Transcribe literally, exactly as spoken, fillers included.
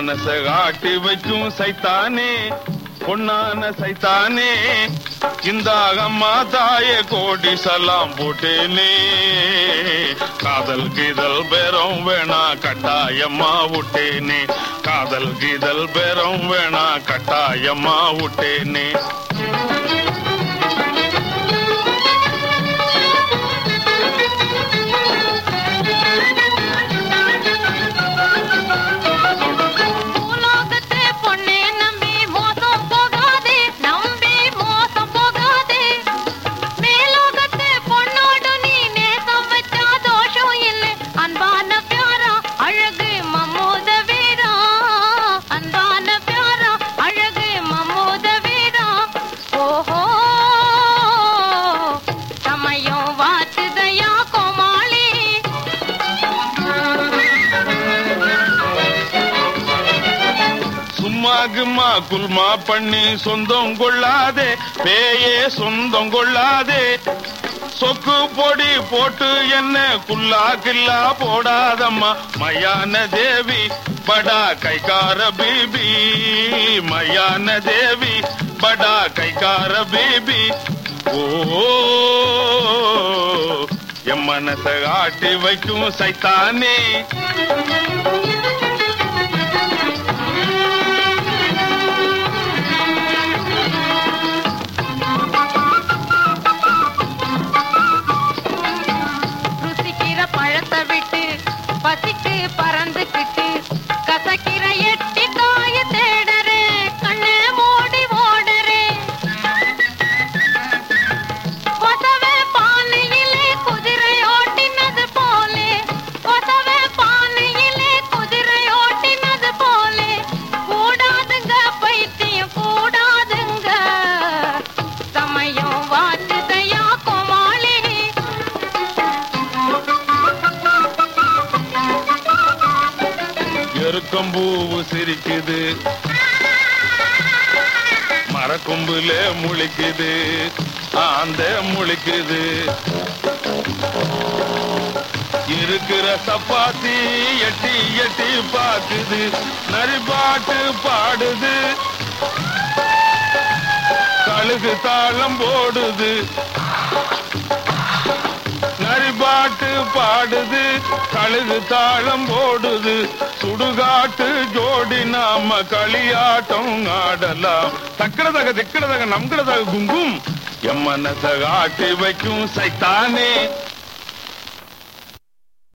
மனச காட்டி வைக்கும் சைத்தானே, பொன்னான சைத்தானே, இந்த அம்மா தாயே கோடி சலாம் போட்டேனே. காதல் கீதல் பேரம் வேணா கட்டாயம்மா விட்டேனே, காதல் கீதல் பேரம் வேணா கட்டாயம்மா விட்டேனே. குமா குல்மா பண்ணி சொந்தம் கொள்ளாதே, பேயே சொந்தம் கொள்ளாதே. சொக்கு பொடி போட்டு என்ன குல்லா கில்லா போடாதம்மா மயான தேவி, படா கைகார பீபி, மயான தேவி, படா கைகார பீபி. ஓ என் மனச காட்டி வைக்கும் சைத்தானே. பசிக்கு பறந்துக்கிட்டு கசக்கிற எட்டி தாய தேடரே, கண்ணே மூடி ஓடரே. கொசவே பானையிலே குதிரை ஓட்டினது போலே, கொசவே பானையிலே குதிரை ஓட்டினது போலே. கூடாதுங்க பைத்தியம் கூடாதுங்க, சமயம் வாத்துதையா கோமாளி. எருக்கம்பூவு சிரிக்குது, மரக்கொம்புல முழிக்குது, ஆந்த முழிக்குது. இருக்கிற சப்பாத்தி எட்டி எட்டி பாக்குது, நரிபாட்டு பாடுது, கழுகு தாளம் போடுது. நரிபாட்டு பாடுது, கழுகு தாளம் போடுது. சுடுகாட்டு ஜோடி நாம களியாட்டம் ஆடலாம். தக்கடதக திக்கடதக நம்கடதக குங்கும். என் மனச காட்டி வைக்கும் சைத்தானே.